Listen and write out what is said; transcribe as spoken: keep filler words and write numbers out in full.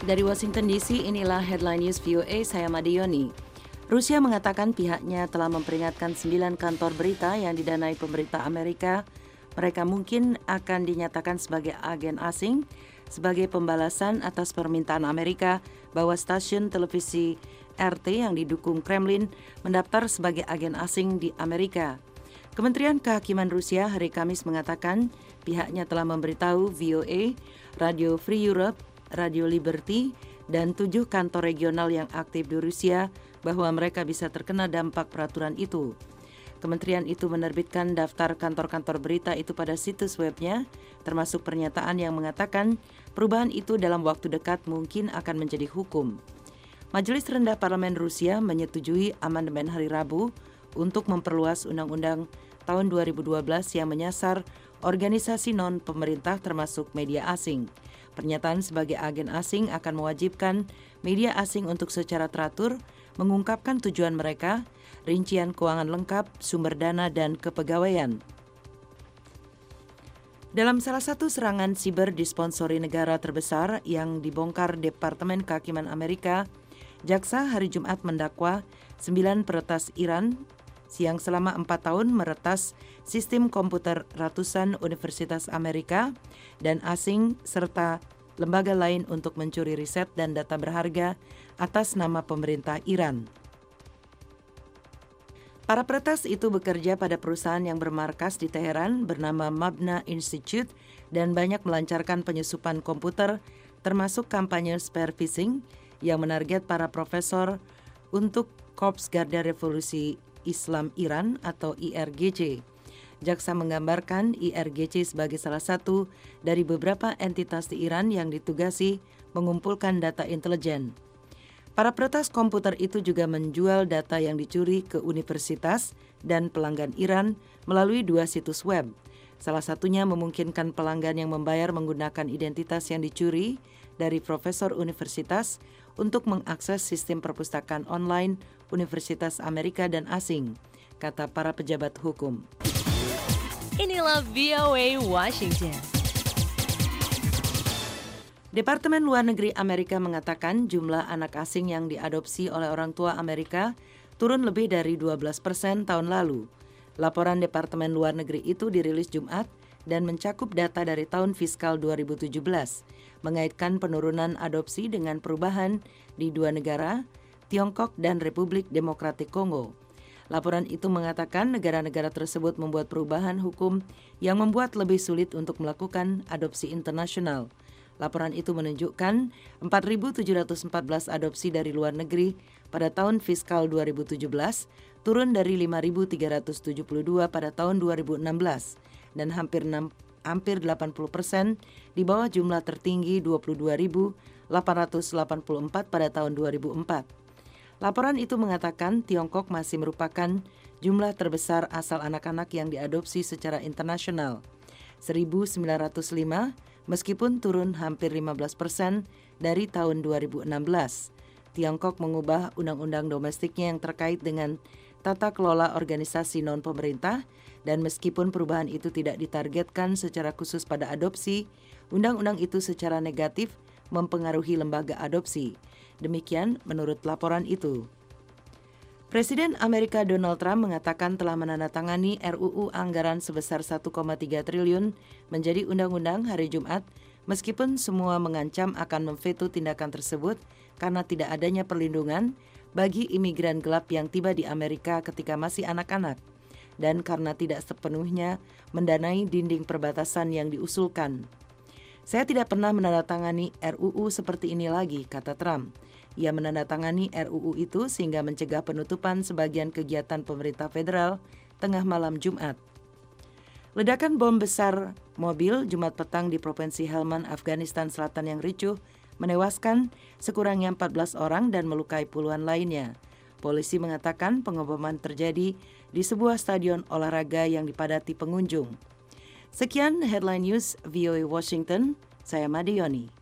Dari Washington D C, inilah Headline News V O A, saya Madioni. Rusia mengatakan pihaknya telah memperingatkan sembilan kantor berita yang didanai pemerintah Amerika. Mereka mungkin akan dinyatakan sebagai agen asing sebagai pembalasan atas permintaan Amerika bahwa stasiun televisi R T yang didukung Kremlin mendaftar sebagai agen asing di Amerika. Kementerian Kehakiman Rusia hari Kamis mengatakan pihaknya telah memberitahu V O A, Radio Free Europe, Radio Liberty, dan tujuh kantor regional yang aktif di Rusia bahwa mereka bisa terkena dampak peraturan itu. Kementerian itu menerbitkan daftar kantor-kantor berita itu pada situs webnya, termasuk pernyataan yang mengatakan perubahan itu dalam waktu dekat mungkin akan menjadi hukum. Majelis Rendah Parlemen Rusia menyetujui amandemen hari Rabu untuk memperluas undang-undang tahun dua ribu dua belas yang menyasar organisasi non-pemerintah termasuk media asing. Pernyataan sebagai agen asing akan mewajibkan media asing untuk secara teratur mengungkapkan tujuan mereka, rincian keuangan lengkap, sumber dana, dan kepegawaian. Dalam salah satu serangan siber disponsori negara terbesar yang dibongkar Departemen Kehakiman Amerika, jaksa hari Jumat mendakwa sembilan peretas Iran yang selama empat tahun meretas sistem komputer ratusan universitas Amerika dan asing serta lembaga lain untuk mencuri riset dan data berharga atas nama pemerintah Iran. Para peretas itu bekerja pada perusahaan yang bermarkas di Teheran bernama Mabna Institute dan banyak melancarkan penyusupan komputer termasuk kampanye spear phishing yang menarget para profesor untuk Korps Garda Revolusi Islam Iran atau I R G C. Jaksa menggambarkan I R G C sebagai salah satu dari beberapa entitas di Iran yang ditugasi mengumpulkan data intelijen. Para peretas komputer itu juga menjual data yang dicuri ke universitas dan pelanggan Iran melalui dua situs web. Salah satunya memungkinkan pelanggan yang membayar menggunakan identitas yang dicuri dari profesor universitas untuk mengakses sistem perpustakaan online Universitas Amerika dan asing, kata para pejabat hukum. Inilah V O A Washington. Departemen Luar Negeri Amerika mengatakan jumlah anak asing yang diadopsi oleh orang tua Amerika turun lebih dari dua belas persen tahun lalu. Laporan Departemen Luar Negeri itu dirilis Jumat dan mencakup data dari tahun fiskal dua ribu tujuh belas, mengaitkan penurunan adopsi dengan perubahan di dua negara, Tiongkok dan Republik Demokratik Kongo. Laporan itu mengatakan negara-negara tersebut membuat perubahan hukum yang membuat lebih sulit untuk melakukan adopsi internasional. Laporan itu menunjukkan empat ribu tujuh ratus empat belas adopsi dari luar negeri pada tahun fiskal dua ribu tujuh belas, turun dari lima ribu tiga ratus tujuh puluh dua pada tahun dua ribu enam belas, dan hampir, enam, hampir delapan puluh persen di bawah jumlah tertinggi dua puluh dua ribu delapan ratus delapan puluh empat pada tahun dua ribu empat. Laporan itu mengatakan Tiongkok masih merupakan jumlah terbesar asal anak-anak yang diadopsi secara internasional, seribu sembilan ratus lima, meskipun turun hampir lima belas persen dari tahun dua ribu enam belas. Tiongkok mengubah undang-undang domestiknya yang terkait dengan tata kelola organisasi non-pemerintah, dan meskipun perubahan itu tidak ditargetkan secara khusus pada adopsi, undang-undang itu secara negatif mempengaruhi lembaga adopsi. Demikian menurut laporan itu. Presiden Amerika Donald Trump mengatakan telah menandatangani R U U anggaran sebesar satu koma tiga triliun menjadi undang-undang hari Jumat, meskipun semua mengancam akan memveto tindakan tersebut karena tidak adanya perlindungan bagi imigran gelap yang tiba di Amerika ketika masih anak-anak, dan karena tidak sepenuhnya mendanai dinding perbatasan yang diusulkan. Saya tidak pernah menandatangani R U U seperti ini lagi, kata Trump. Ia menandatangani R U U itu sehingga mencegah penutupan sebagian kegiatan pemerintah federal tengah malam Jumat. Ledakan bom besar mobil Jumat petang di Provinsi Helmand, Afghanistan Selatan yang ricuh menewaskan sekurangnya empat belas orang dan melukai puluhan lainnya. Polisi mengatakan pengeboman terjadi di sebuah stadion olahraga yang dipadati pengunjung. Sekian Headline News V O A Washington, saya Madioni.